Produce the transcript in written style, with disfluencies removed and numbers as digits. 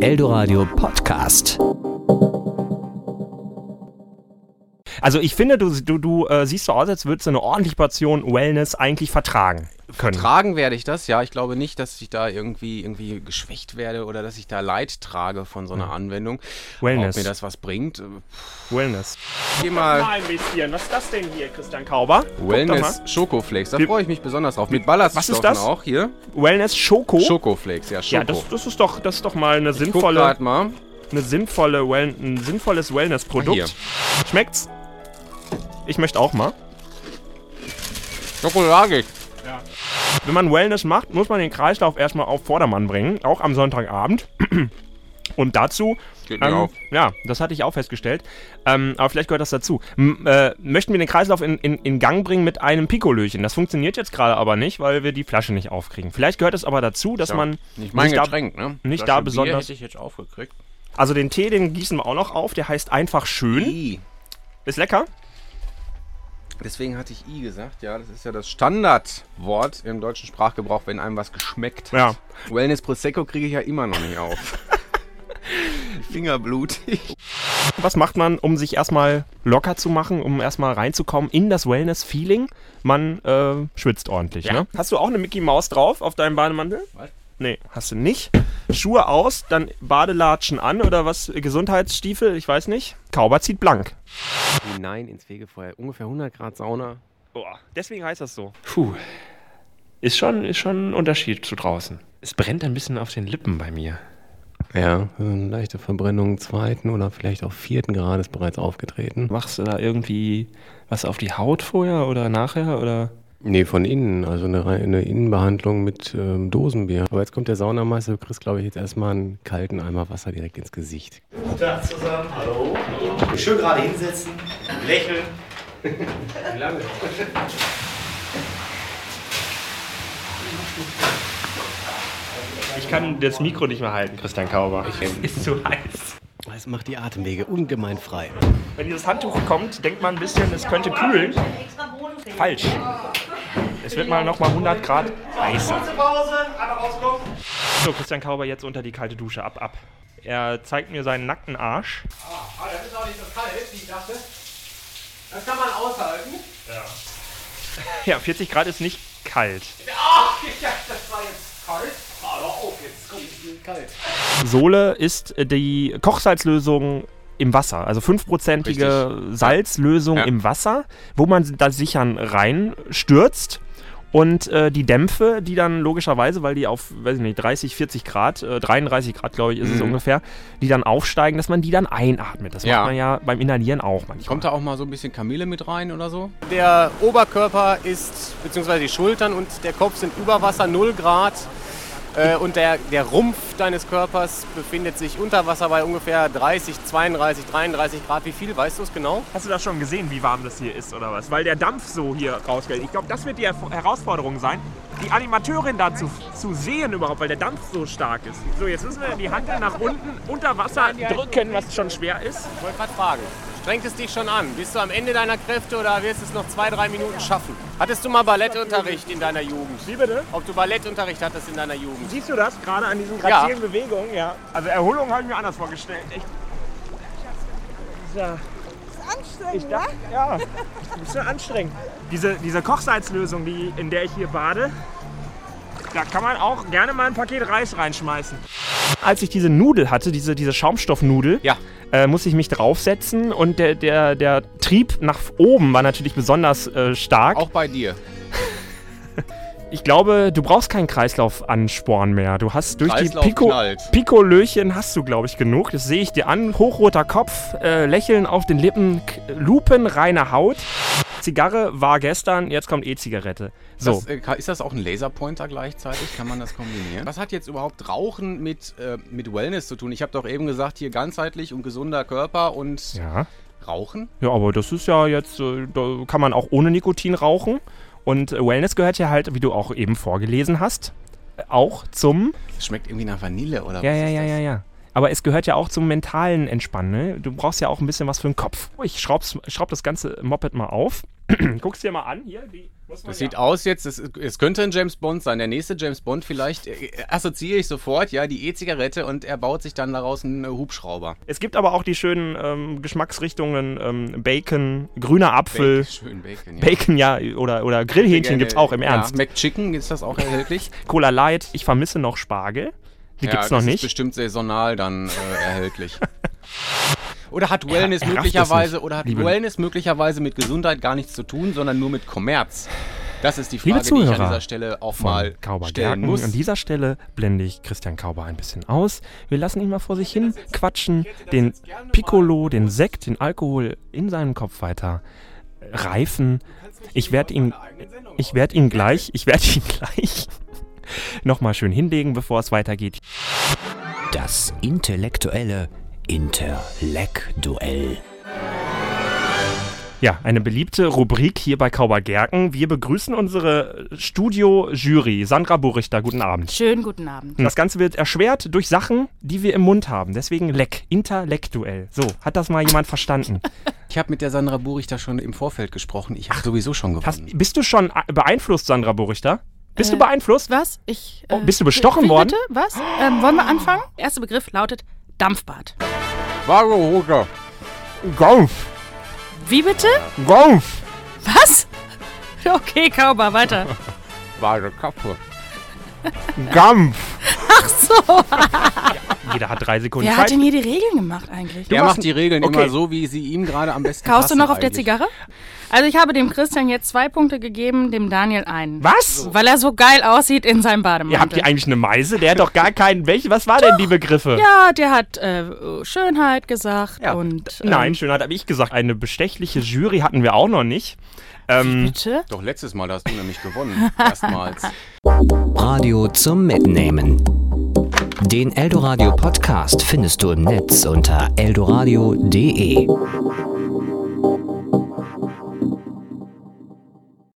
Eldoradio Podcast. Also ich finde, du siehst so aus, als würdest du eine ordentliche Portion Wellness eigentlich vertragen können. Vertragen werde ich das, ja. Ich glaube nicht, dass ich da irgendwie geschwächt werde oder dass ich da Leid trage von so einer Anwendung. Wellness. Ob mir das was bringt. Wellness. Geh mal ein bisschen. Was ist das denn hier, Christian Kauber? Wellness Schokoflakes, da freue ich mich besonders drauf. Mit Ballaststoffen. Was ist das? Auch hier. Wellness Schoko? Schokoflakes, ja, Schoko. Ja, das ist doch mal eine Ein sinnvolles Wellness-Produkt. Hier. Schmeckt's? Ich möchte auch mal. Schokolade. Ja. Wenn man Wellness macht, muss man den Kreislauf erstmal auf Vordermann bringen, auch am Sonntagabend. Und dazu, Geht nicht auf. Ja, das hatte ich auch festgestellt, aber vielleicht gehört das dazu. Möchten wir den Kreislauf in Gang bringen mit einem Pikolöchen. Das funktioniert jetzt gerade aber nicht, weil wir die Flasche nicht aufkriegen. Vielleicht gehört es aber dazu, dass man nicht mein Getränk, ne? Nicht da besonders. Bier hätte ich jetzt aufgekriegt. Also den Tee, den gießen wir auch noch auf, der heißt einfach schön. Ist lecker. Deswegen hatte ich gesagt, ja, das ist ja das Standardwort im deutschen Sprachgebrauch, wenn einem was geschmeckt hat. Ja. Wellness Prosecco kriege ich ja immer noch nicht auf. Finger blutig. Was macht man, um sich erstmal locker zu machen, um erstmal reinzukommen in das Wellness-Feeling? Man schwitzt ordentlich, Ja. ne? Hast du auch eine Mickey Maus drauf auf deinem Bademantel? Was? Nee, hast du nicht. Schuhe aus, dann Badelatschen an oder was? Gesundheitsstiefel? Ich weiß nicht. Kauber zieht blank. Hinein ins Fegefeuer. Ungefähr 100 Grad Sauna. Boah, deswegen heißt das so. Puh. Ist schon ein Unterschied zu draußen. Es brennt ein bisschen auf den Lippen bei mir. Ja, eine leichte Verbrennung 2. oder vielleicht auch 4. Grades bereits aufgetreten. Machst du da irgendwie was auf die Haut vorher oder nachher? Oder? Nee, von innen. Also eine Innenbehandlung mit Dosenbier. Aber jetzt kommt der Saunameister. Du kriegst, glaube ich, jetzt erstmal einen kalten Eimer Wasser direkt ins Gesicht. Guten Tag zusammen, hallo. Schön gerade hinsetzen, lächeln. Wie lange? Ich kann das Mikro nicht mehr halten, Christian Kauber. Ist zu heiß. Das macht die Atemwege ungemein frei. Wenn dieses Handtuch kommt, denkt man ein bisschen, es könnte kühlen. Falsch. Es wird mal nochmal 100 Grad heißer. Pause, einmal rauskommen. So, Christian Kauber jetzt unter die kalte Dusche. Ab. Er zeigt mir seinen nackten Arsch. Ah, das ist auch nicht so kalt, wie ich dachte. Das kann man aushalten. Ja, 40 Grad ist nicht kalt. Ach, ich dachte, das war jetzt kalt. Ah, doch auf, jetzt kommt es kalt. Sohle ist die Kochsalzlösung im Wasser, also 5%ige Salzlösung im Wasser, wo man da sich dann reinstürzt und die Dämpfe, die dann logischerweise, weil die auf, weiß ich nicht, 30, 40 Grad, 33 Grad, glaube ich, ist es ungefähr, die dann aufsteigen, dass man die dann einatmet. Das macht man ja beim Inhalieren auch manchmal. Kommt da auch mal so ein bisschen Kamille mit rein oder so? Der Oberkörper ist, beziehungsweise die Schultern und der Kopf sind über Wasser, 0 Grad. Und der Rumpf deines Körpers befindet sich unter Wasser bei ungefähr 30, 32, 33 Grad. Wie viel, weißt du es genau? Hast du das schon gesehen, wie warm das hier ist oder was? Weil der Dampf so hier rausfällt. Ich glaube, das wird die Herausforderung sein, die Animateurin dazu zu sehen überhaupt, weil der Dampf so stark ist. So, jetzt müssen wir die Hand nach unten unter Wasser drücken, was schon schwer ist. Ich wollte gerade fragen. Strengt es dich schon an? Bist du am Ende deiner Kräfte oder wirst du es noch 2-3 Minuten schaffen? Hattest du mal Ballettunterricht in deiner Jugend? Wie bitte? Ob du Ballettunterricht hattest in deiner Jugend? Siehst du das gerade an diesen grazilen Bewegungen? Ja. Also Erholung habe ich mir anders vorgestellt. Echt. Ja. Anstrengend, Ja, ein bisschen anstrengend. Diese Kochsalzlösung, in der ich hier bade, da kann man auch gerne mal ein Paket Reis reinschmeißen. Als ich diese Nudel hatte, diese Schaumstoffnudel, musste ich mich draufsetzen und der Trieb nach oben war natürlich besonders stark. Auch bei dir. Ich glaube, du brauchst keinen Kreislaufansporn mehr. Du hast durch Kreislauf die knallt. Pikolöchen hast du, glaube ich, genug. Das sehe ich dir an. Hochroter Kopf, Lächeln auf den Lippen, lupenreine Haut. Zigarre war gestern, jetzt kommt E-Zigarette. So. Ist das auch ein Laserpointer gleichzeitig? Kann man das kombinieren? Was hat jetzt überhaupt Rauchen mit Wellness zu tun? Ich habe doch eben gesagt, hier ganzheitlich und gesunder Körper und Rauchen? Ja, aber das ist ja jetzt, da kann man auch ohne Nikotin rauchen. Und Wellness gehört ja halt, wie du auch eben vorgelesen hast, auch zum... Das schmeckt irgendwie nach Vanille oder was? Ja. Aber es gehört ja auch zum mentalen Entspannen. Ne? Du brauchst ja auch ein bisschen was für den Kopf. Ich schraub das ganze Moped mal auf. Guck's dir mal an. Hier, das sieht aus jetzt, es könnte ein James Bond sein. Der nächste James Bond vielleicht assoziiere ich sofort, ja, die E-Zigarette und er baut sich dann daraus einen Hubschrauber. Es gibt aber auch die schönen Geschmacksrichtungen, Bacon, grüner Apfel. Bacon, ja. Oder Grillhähnchen gibt's auch im Ernst. McChicken ist das auch erhältlich. Cola Light, ich vermisse noch Spargel. Die gibt's noch nicht. Das ist bestimmt saisonal dann erhältlich. Oder hat Wellness möglicherweise mit Gesundheit gar nichts zu tun, sondern nur mit Kommerz? Das ist die Frage, die ich an dieser Stelle auch mal stellen muss. An dieser Stelle blende ich Christian Kauber ein bisschen aus. Wir lassen ihn mal vor sich hin quatschen, den Piccolo, den Sekt, den Alkohol in seinem Kopf weiter reifen. Ich werde ihn gleich nochmal schön hinlegen, bevor es weitergeht. Das intellektuelle Interleck-Duell. Ja, eine beliebte Rubrik hier bei Kauber Gerken. Wir begrüßen unsere Studio-Jury. Sandra Burichter, guten Abend. Schönen guten Abend. Das Ganze wird erschwert durch Sachen, die wir im Mund haben. Deswegen Interleck-Duell. So, hat das mal jemand verstanden? Ich habe mit der Sandra Burichter schon im Vorfeld gesprochen. Ich habe sowieso schon gewonnen. Bist du schon beeinflusst, Sandra Burichter? Bist du beeinflusst? Was? Bist du bestochen worden? Bitte? Was? Wollen wir anfangen? Erster Begriff lautet Dampfbad. Wagerucker. Golf. Wie bitte? Golf. Was? Okay, Kauber, weiter. Wagekapfe. Gampf. Ach so. Jeder hat 3 Sekunden Wer Zeit. hat denn hier die Regeln gemacht eigentlich? Der macht die Regeln immer so, wie sie ihm gerade am besten Kaust du noch auf eigentlich. der Zigarre? Also ich habe dem Christian jetzt 2 Punkte gegeben, dem Daniel einen. Was? Weil er so geil aussieht in seinem Bademantel. Ihr habt hier eigentlich eine Meise? Der hat doch gar keinen... Was war denn die Begriffe? Ja, der hat Schönheit gesagt und... Nein, Schönheit habe ich gesagt. Eine bestechliche Jury hatten wir auch noch nicht. Bitte? Doch letztes Mal, da hast du nämlich gewonnen. Erstmals. Radio zum Mitnehmen. Den Eldoradio Podcast findest du im Netz unter eldoradio.de.